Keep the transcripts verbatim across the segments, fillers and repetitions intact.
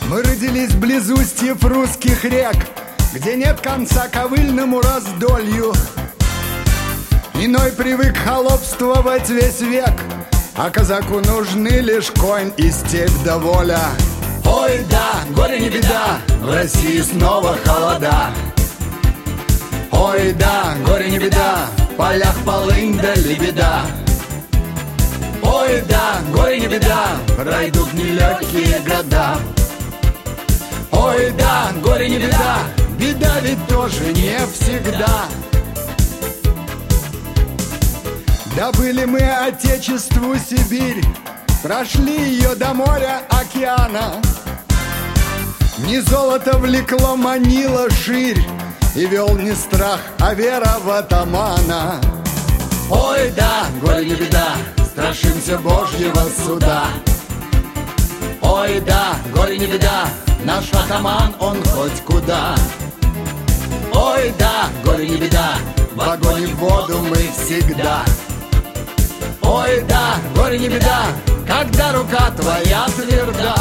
Мы родились близ устьев русских рек, где нет конца ковыльному раздолью. Иной привык холопствовать весь век, а казаку нужны лишь конь и степь да воля. Ой, да, горе не беда, в России снова холода. Ой, да, горе не беда, в полях полынь да лебеда. Ой, да, горе не беда, пройдут нелегкие года. Ой, да, горе не беда, беда ведь тоже не всегда. Добыли мы отечеству Сибирь, прошли ее до моря, океана. Не золото влекло, манило ширь, и вел не страх, а вера в атамана. Ой, да, горе не беда, страшимся Божьего суда. Ой, да, горе не беда, наш атаман, он хоть куда. Ой, да, горе не беда, в огонь и в воду мы всегда. Ой, да, горе не беда, когда рука твоя тверда.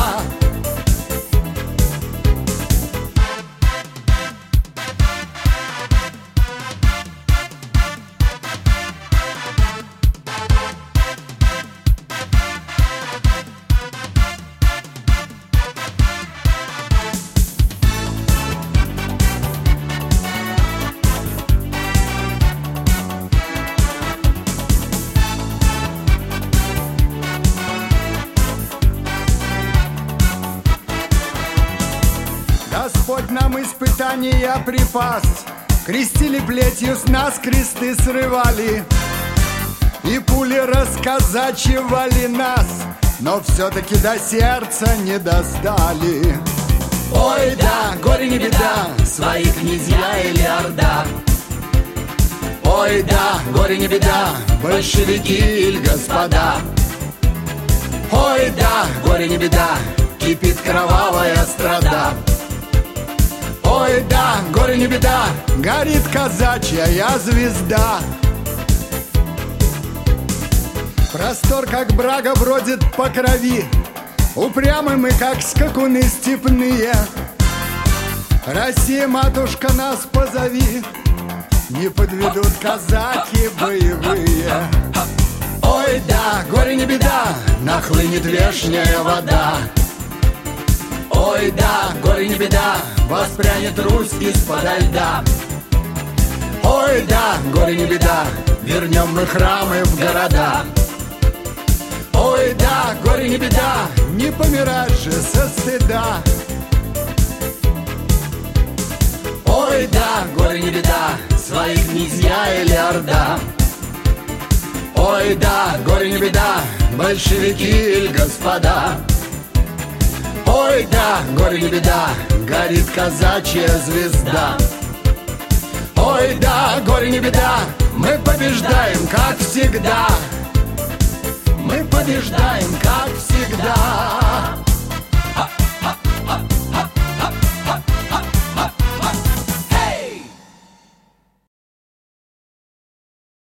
Господь нам испытания припас, крестили плетью, с нас кресты срывали, и пули расказачивали нас, но все-таки до сердца не достали. Ой, да, горе не беда, свои князья или орда. Ой, да, горе не беда, большевики или господа. Ой, да, горе не беда, кипит кровавая страда. Ой, да, горе не беда, горит казачья звезда. Простор, как брага, бродит по крови, упрямы мы, как скакуны степные. Россия, матушка, нас позови, не подведут казаки боевые. Ой, да, горе не беда, нахлынет вешняя вода. Ой, да, горе не беда, воспрянет Русь из-подо льда. Ой, да, горе не беда, вернем мы храмы в города. Ой, да, горе не беда, не помирать же со стыда. Ой, да, горе не беда, свои князья или орда. Ой, да, горе не беда, большевики или господа. Ой, да, горе не беда, горит казачья звезда. Ой, да, горе не беда, мы побеждаем, как всегда. Мы побеждаем, как всегда.